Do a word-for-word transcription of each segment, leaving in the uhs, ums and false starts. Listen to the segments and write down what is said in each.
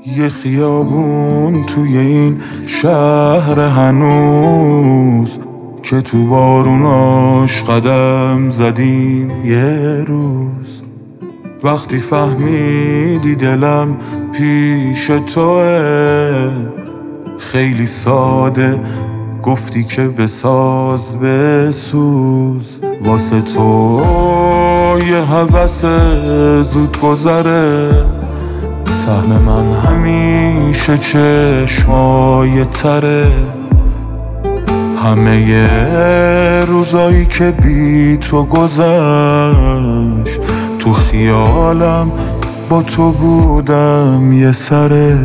یه خیابون توی این شهر هنوز که تو باروناش قدم زدیم یه روز. وقتی فهمیدی دلم پیش توه، خیلی ساده گفتی که بساز بسوز. واسه تو یه هوس زود گذره، سهم من همیشه چشمای تره. همه ی روزایی که بی تو گذشت، تو خیالم با تو بودم یه سره.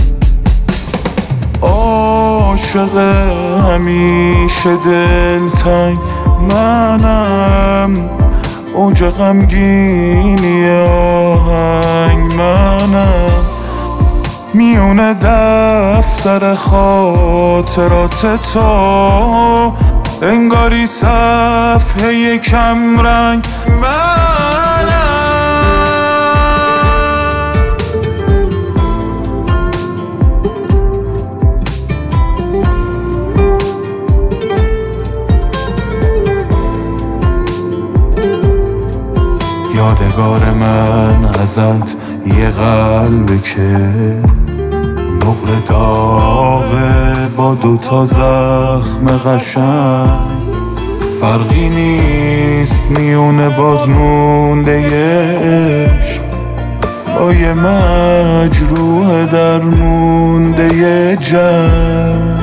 عاشق همیشه دلتنگ منم، اوج غمگینی آهنگ منم. میونه دفتر خاطرات تو انگاری صفحه کم رنگ منم. یادگار من ازت یه قلبه که نقل داغه با دوتا زخم قشنگ. فرقی نیست میونه بازمونده یه عشق با یه مجروح درمونده یه جنگ.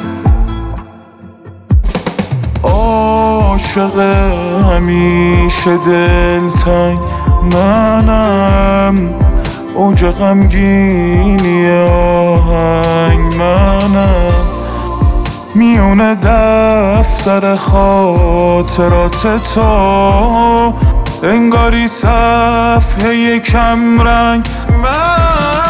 عاشق همیشه دلتنگ منم، اوج غمگینی آهنگ منم. میونه دفتر خاطرات تو انگاری صفحه کم رنگ من.